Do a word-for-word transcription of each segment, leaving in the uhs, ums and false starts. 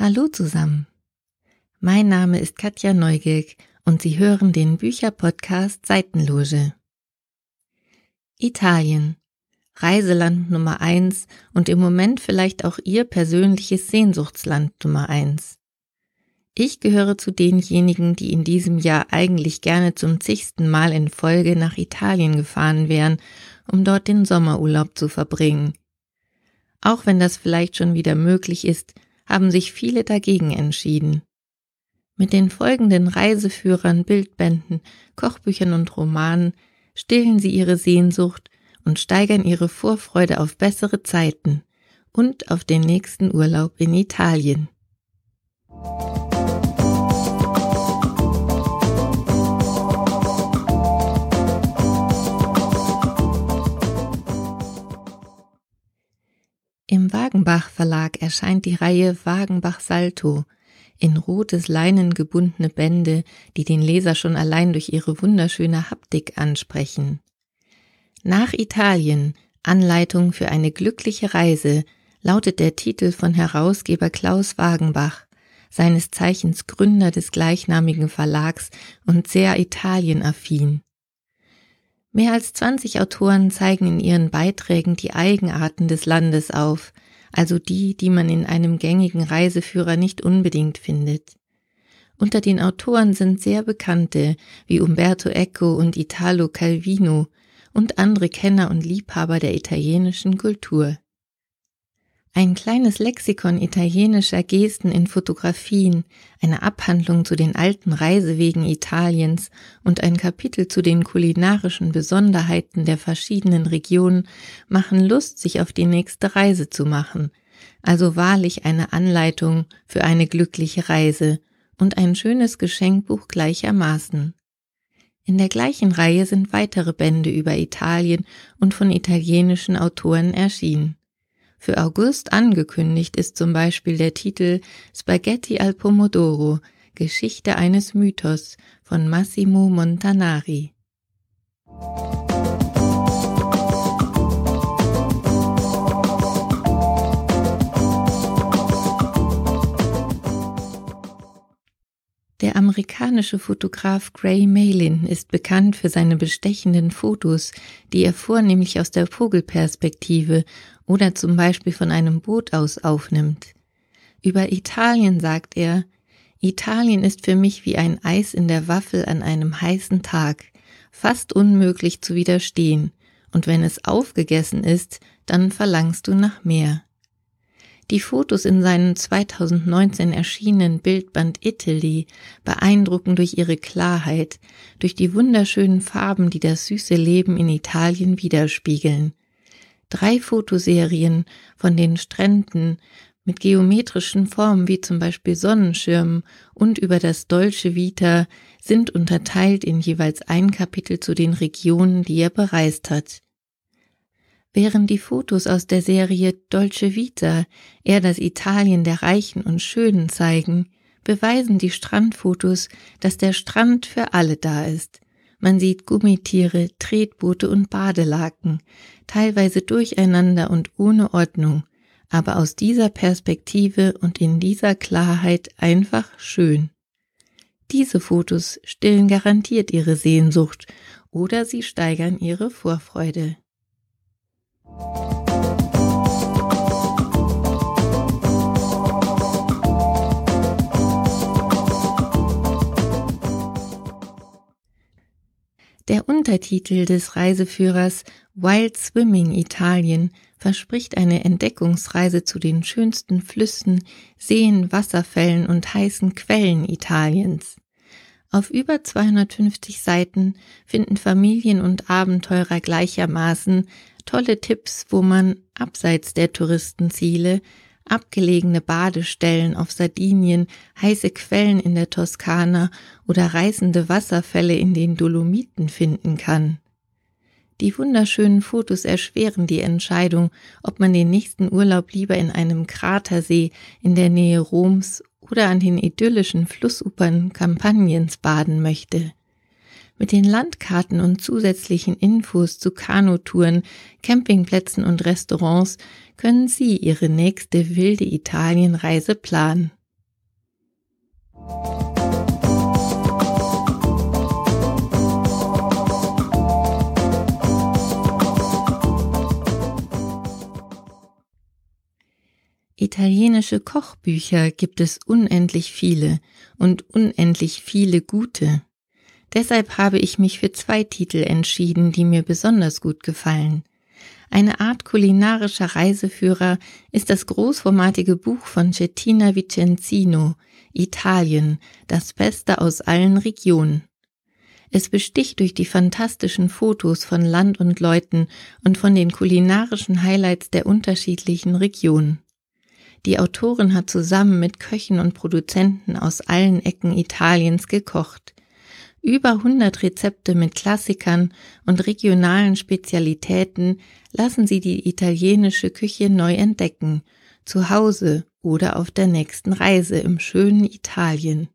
Hallo zusammen, mein Name ist Katja Neugierk und Sie hören den Bücherpodcast Seitenloge. Italien, Reiseland Nummer eins und im Moment vielleicht auch Ihr persönliches Sehnsuchtsland Nummer eins. Ich gehöre zu denjenigen, die in diesem Jahr eigentlich gerne zum zigsten Mal in Folge nach Italien gefahren wären, um dort den Sommerurlaub zu verbringen. Auch wenn das vielleicht schon wieder möglich ist, haben sich viele dagegen entschieden. Mit den folgenden Reiseführern, Bildbänden, Kochbüchern und Romanen stillen sie ihre Sehnsucht und steigern ihre Vorfreude auf bessere Zeiten und auf den nächsten Urlaub in Italien. Im Wagenbach Verlag erscheint die Reihe Wagenbach Salto, in rotes Leinen gebundene Bände, die den Leser schon allein durch ihre wunderschöne Haptik ansprechen. Nach Italien, Anleitung für eine glückliche Reise, lautet der Titel von Herausgeber Klaus Wagenbach, seines Zeichens Gründer des gleichnamigen Verlags und sehr italienaffin. Mehr als zwanzig Autoren zeigen in ihren Beiträgen die Eigenarten des Landes auf, also die, die man in einem gängigen Reiseführer nicht unbedingt findet. Unter den Autoren sind sehr bekannte wie Umberto Eco und Italo Calvino und andere Kenner und Liebhaber der italienischen Kultur. Ein kleines Lexikon italienischer Gesten in Fotografien, eine Abhandlung zu den alten Reisewegen Italiens und ein Kapitel zu den kulinarischen Besonderheiten der verschiedenen Regionen machen Lust, sich auf die nächste Reise zu machen, also wahrlich eine Anleitung für eine glückliche Reise und ein schönes Geschenkbuch gleichermaßen. In der gleichen Reihe sind weitere Bände über Italien und von italienischen Autoren erschienen. Für August angekündigt ist zum Beispiel der Titel Spaghetti al Pomodoro, Geschichte eines Mythos von Massimo Montanari. Der amerikanische Fotograf Gray Malin ist bekannt für seine bestechenden Fotos, die er vornehmlich aus der Vogelperspektive oder zum Beispiel von einem Boot aus aufnimmt. Über Italien sagt er: Italien ist für mich wie ein Eis in der Waffel an einem heißen Tag, fast unmöglich zu widerstehen, und wenn es aufgegessen ist, dann verlangst du nach mehr. Die Fotos in seinem zweitausendneunzehn erschienenen Bildband Italy beeindrucken durch ihre Klarheit, durch die wunderschönen Farben, die das süße Leben in Italien widerspiegeln. Drei Fotoserien von den Stränden mit geometrischen Formen wie zum Beispiel Sonnenschirmen und über das Dolce Vita sind unterteilt in jeweils ein Kapitel zu den Regionen, die er bereist hat. Während die Fotos aus der Serie Dolce Vita eher das Italien der Reichen und Schönen zeigen, beweisen die Strandfotos, dass der Strand für alle da ist. Man sieht Gummitiere, Tretboote und Badelaken, teilweise durcheinander und ohne Ordnung, aber aus dieser Perspektive und in dieser Klarheit einfach schön. Diese Fotos stillen garantiert Ihre Sehnsucht oder sie steigern Ihre Vorfreude. Der Untertitel des Reiseführers Wild Swimming Italien verspricht eine Entdeckungsreise zu den schönsten Flüssen, Seen, Wasserfällen und heißen Quellen Italiens. Auf über zweihundertfünfzig Seiten finden Familien und Abenteurer gleichermaßen tolle Tipps, wo man abseits der Touristenziele abgelegene Badestellen auf Sardinien, heiße Quellen in der Toskana oder reißende Wasserfälle in den Dolomiten finden kann. Die wunderschönen Fotos erschweren die Entscheidung, ob man den nächsten Urlaub lieber in einem Kratersee in der Nähe Roms oder an den idyllischen Flussufern Kampaniens baden möchte. Mit den Landkarten und zusätzlichen Infos zu Kanutouren, Campingplätzen und Restaurants können Sie Ihre nächste wilde Italienreise planen. Italienische Kochbücher gibt es unendlich viele und unendlich viele gute. Deshalb habe ich mich für zwei Titel entschieden, die mir besonders gut gefallen. Eine Art kulinarischer Reiseführer ist das großformatige Buch von Cettina Vicenzino, Italien, das Beste aus allen Regionen. Es besticht durch die fantastischen Fotos von Land und Leuten und von den kulinarischen Highlights der unterschiedlichen Regionen. Die Autorin hat zusammen mit Köchen und Produzenten aus allen Ecken Italiens gekocht. Über hundert Rezepte mit Klassikern und regionalen Spezialitäten lassen sie die italienische Küche neu entdecken, zu Hause oder auf der nächsten Reise im schönen Italien.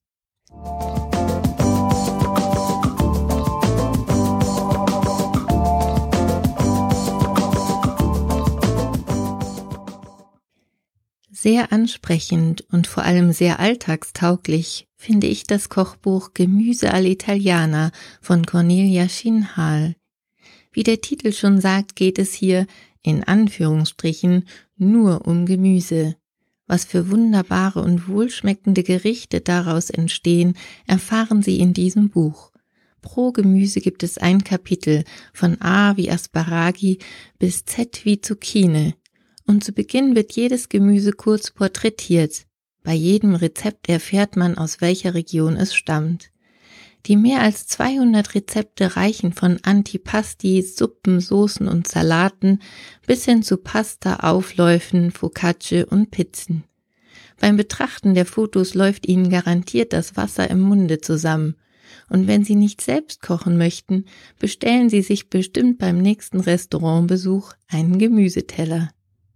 Sehr ansprechend und vor allem sehr alltagstauglich finde ich das Kochbuch Gemüse all'Italiana von Cornelia Schinhal. Wie der Titel schon sagt, geht es hier, in Anführungsstrichen, nur um Gemüse. Was für wunderbare und wohlschmeckende Gerichte daraus entstehen, erfahren Sie in diesem Buch. Pro Gemüse gibt es ein Kapitel, von A wie Asparagi bis Z wie Zucchine. Und zu Beginn wird jedes Gemüse kurz porträtiert. Bei jedem Rezept erfährt man, aus welcher Region es stammt. Die mehr als zweihundert Rezepte reichen von Antipasti, Suppen, Soßen und Salaten bis hin zu Pasta, Aufläufen, Focacce und Pizzen. Beim Betrachten der Fotos läuft Ihnen garantiert das Wasser im Munde zusammen. Und wenn Sie nicht selbst kochen möchten, bestellen Sie sich bestimmt beim nächsten Restaurantbesuch einen Gemüseteller.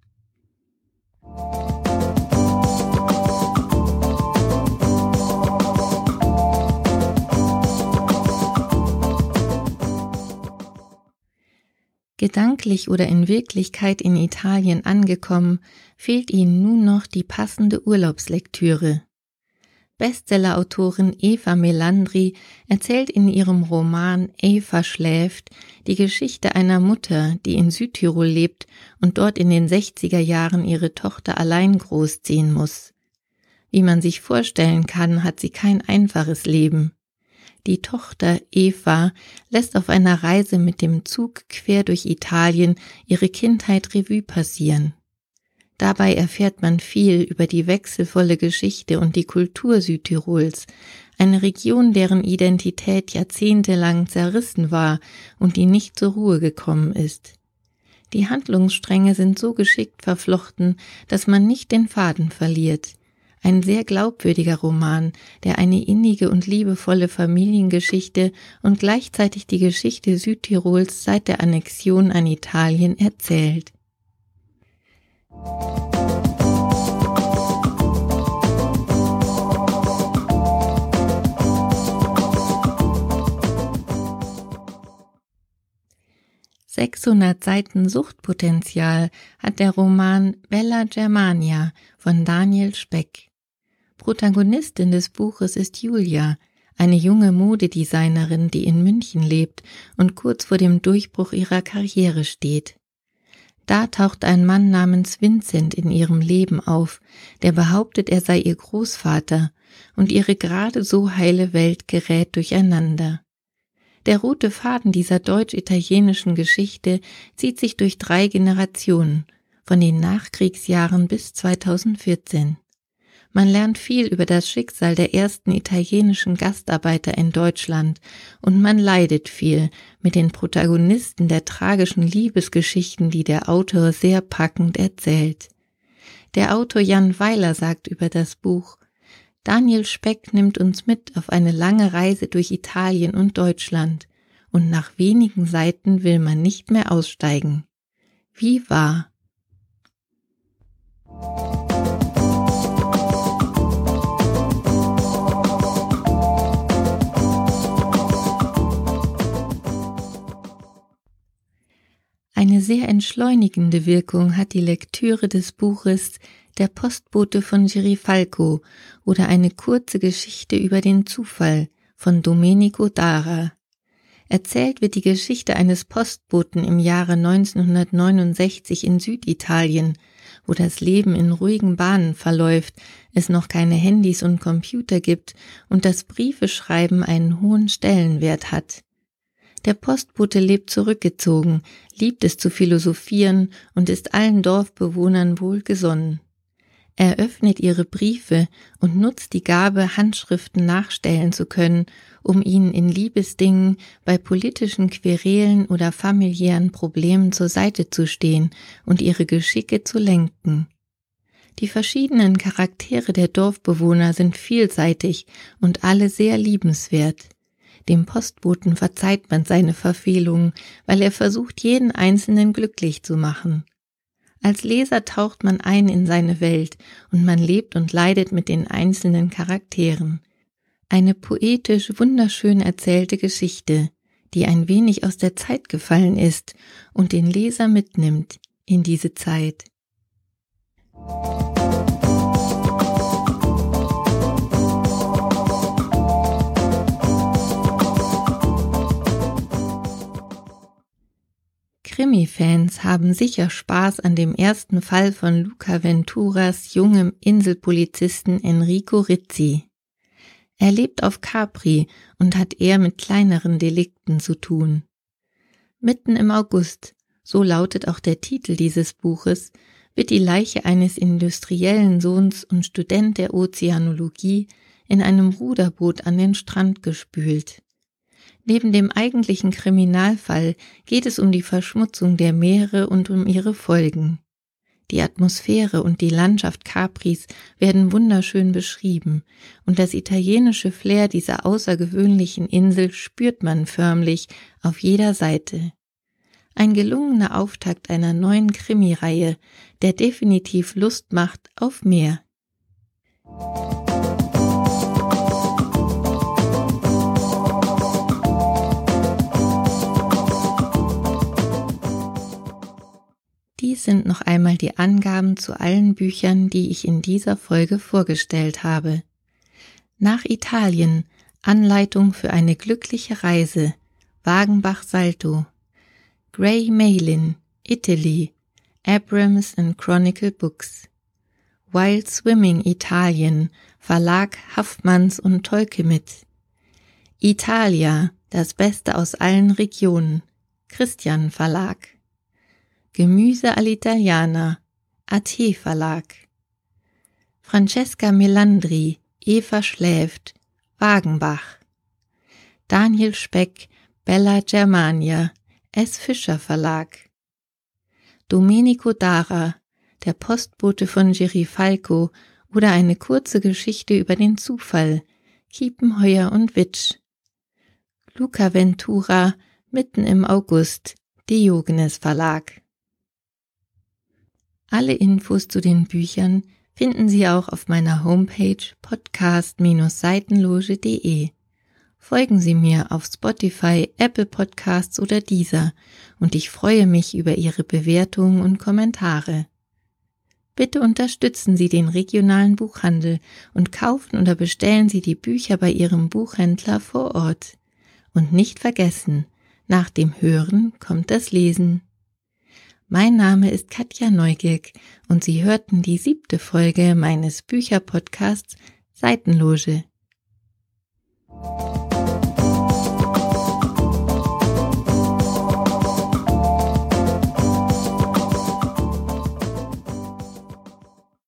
Gedanklich oder in Wirklichkeit in Italien angekommen, fehlt Ihnen nun noch die passende Urlaubslektüre. Bestsellerautorin Eva Melandri erzählt in ihrem Roman Eva schläft die Geschichte einer Mutter, die in Südtirol lebt und dort in den sechziger Jahren ihre Tochter allein großziehen muss. Wie man sich vorstellen kann, hat sie kein einfaches Leben. Die Tochter Eva lässt auf einer Reise mit dem Zug quer durch Italien ihre Kindheit Revue passieren. Dabei erfährt man viel über die wechselvolle Geschichte und die Kultur Südtirols, eine Region, deren Identität jahrzehntelang zerrissen war und die nicht zur Ruhe gekommen ist. Die Handlungsstränge sind so geschickt verflochten, dass man nicht den Faden verliert. Ein sehr glaubwürdiger Roman, der eine innige und liebevolle Familiengeschichte und gleichzeitig die Geschichte Südtirols seit der Annexion an Italien erzählt. sechshundert Seiten Suchtpotenzial hat der Roman Bella Germania von Daniel Speck. Protagonistin des Buches ist Julia, eine junge Modedesignerin, die in München lebt und kurz vor dem Durchbruch ihrer Karriere steht. Da taucht ein Mann namens Vincent in ihrem Leben auf, der behauptet, er sei ihr Großvater, und ihre gerade so heile Welt gerät durcheinander. Der rote Faden dieser deutsch-italienischen Geschichte zieht sich durch drei Generationen, von den Nachkriegsjahren bis zweitausendvierzehn. Man lernt viel über das Schicksal der ersten italienischen Gastarbeiter in Deutschland und man leidet viel mit den Protagonisten der tragischen Liebesgeschichten, die der Autor sehr packend erzählt. Der Autor Jan Weiler sagt über das Buch: Daniel Speck nimmt uns mit auf eine lange Reise durch Italien und Deutschland und nach wenigen Seiten will man nicht mehr aussteigen. Wie wahr? Eine sehr entschleunigende Wirkung hat die Lektüre des Buches Der Postbote von Girifalco oder eine kurze Geschichte über den Zufall von Domenico Dara. Erzählt wird die Geschichte eines Postboten im Jahre neunzehnhundertneunundsechzig in Süditalien, wo das Leben in ruhigen Bahnen verläuft, es noch keine Handys und Computer gibt und das Briefeschreiben einen hohen Stellenwert hat. Der Postbote lebt zurückgezogen, liebt es zu philosophieren und ist allen Dorfbewohnern wohlgesonnen. Er öffnet ihre Briefe und nutzt die Gabe, Handschriften nachstellen zu können, um ihnen in Liebesdingen, bei politischen Querelen oder familiären Problemen zur Seite zu stehen und ihre Geschicke zu lenken. Die verschiedenen Charaktere der Dorfbewohner sind vielseitig und alle sehr liebenswert. Dem Postboten verzeiht man seine Verfehlungen, weil er versucht, jeden Einzelnen glücklich zu machen. Als Leser taucht man ein in seine Welt und man lebt und leidet mit den einzelnen Charakteren. Eine poetisch wunderschön erzählte Geschichte, die ein wenig aus der Zeit gefallen ist und den Leser mitnimmt in diese Zeit. Krimi-Fans haben sicher Spaß an dem ersten Fall von Luca Venturas jungem Inselpolizisten Enrico Rizzi. Er lebt auf Capri und hat eher mit kleineren Delikten zu tun. Mitten im August, so lautet auch der Titel dieses Buches, wird die Leiche eines industriellen Sohns und Student der Ozeanologie in einem Ruderboot an den Strand gespült. Neben dem eigentlichen Kriminalfall geht es um die Verschmutzung der Meere und um ihre Folgen. Die Atmosphäre und die Landschaft Capris werden wunderschön beschrieben und das italienische Flair dieser außergewöhnlichen Insel spürt man förmlich auf jeder Seite. Ein gelungener Auftakt einer neuen Krimireihe, der definitiv Lust macht auf mehr. Dies sind noch einmal die Angaben zu allen Büchern, die ich in dieser Folge vorgestellt habe. Nach Italien, Anleitung für eine glückliche Reise, Wagenbach Salto. Gray Malin, Italy, Abrams and Chronicle Books. Wild Swimming Italien, Verlag Haffmanns und Tolkemit. Italia, das Beste aus allen Regionen, Christian Verlag. Gemüse all'Italiana, A T Verlag. Francesca Melandri, Eva schläft, Wagenbach. Daniel Speck, Bella Germania, S. Fischer Verlag. Domenico Dara, der Postbote von Girifalco oder eine kurze Geschichte über den Zufall, Kiepenheuer und Witsch. Luca Ventura, Mitten im August, Diogenes Verlag. Alle Infos zu den Büchern finden Sie auch auf meiner Homepage podcast Bindestrich seitenloge Punkt de. Folgen Sie mir auf Spotify, Apple Podcasts oder Deezer und ich freue mich über Ihre Bewertungen und Kommentare. Bitte unterstützen Sie den regionalen Buchhandel und kaufen oder bestellen Sie die Bücher bei Ihrem Buchhändler vor Ort. Und nicht vergessen, nach dem Hören kommt das Lesen. Mein Name ist Katja Neugierk und Sie hörten die siebte Folge meines Bücherpodcasts Seitenloge.